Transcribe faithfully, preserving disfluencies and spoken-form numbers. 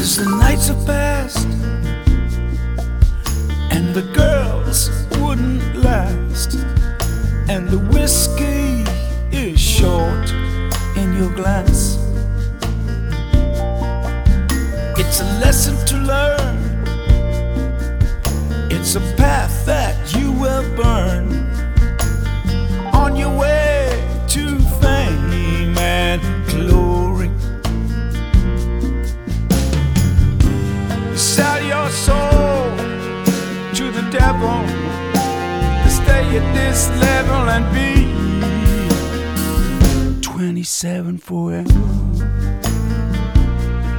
As the nights are past and the girls wouldn't last, and the whiskey is short in your glass, it's a lesson to learn. It's a path that you will burn on your way to fame and glory. Sell your soul to the devil to stay at this level and be twenty-seven forever.